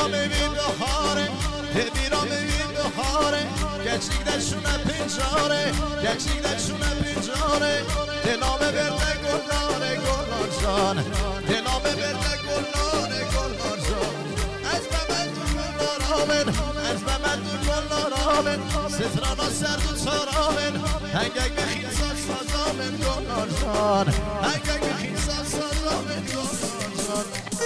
بیرام بین بهاره بیرام بین بهاره گچیک دشونه پنجاره گچیک دشونه پنجاره دلامه برده گلاره گلار جان دلامه برده گلاره گلار جان از بمن دو گلار آمن از بمن دو گلار آمن سترانا سرد و تارامن هنگک بخیل ساز آمن گلار جان هنگک بخیل ساز آمن گلار جان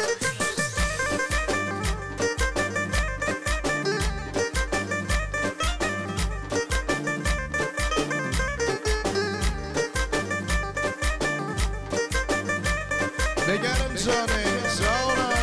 بگرم جانه جانم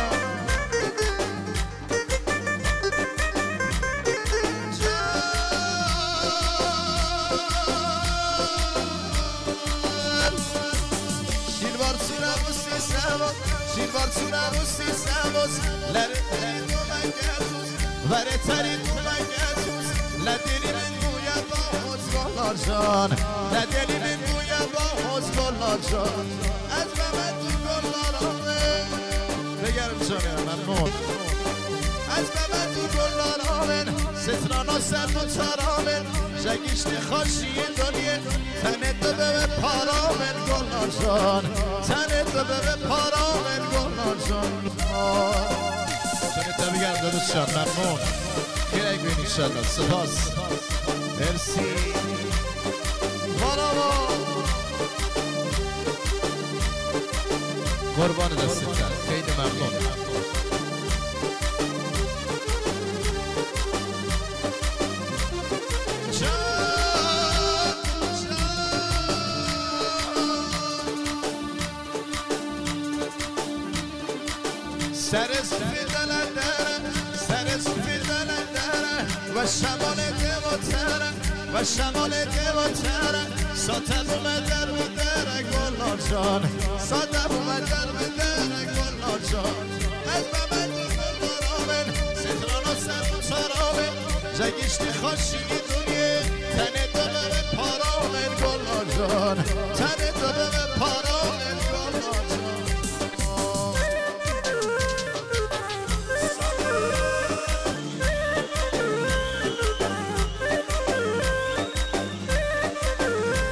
شیروار سورم و سی سواز شیروار سورم و سی سواز لره ترین و من گردوز وره ترین و من گردوز لدیلی من گویا با حوز گلار جان لدیلی من گویا با حوز گلار جان از بمن دو گلار آمن بگرم جانه ممنون از بمن دو گلار آمن سترانا سرد و تارامن شگیشت خاشی دنیه تنه دو به پارامن گلار جان تنه دو به پارامن گلار جان تنه تا بگرم دادوش جان ممنون خیلی بین ایشالله سپاس مرسی بارا قربان دستتر خیلی ممنون سر سفید دلندره سر سفید دلندره و شمال دیوتره و شمال دیوتره ساته بومدر بدره گلار جان ساته بومدر بدره گلار جان از بمن دو گلار آمن سترانا سر و تارامن جگیشتی خاشی دنیه تنه دو به پارامن گلار جان تنه دو به پارامن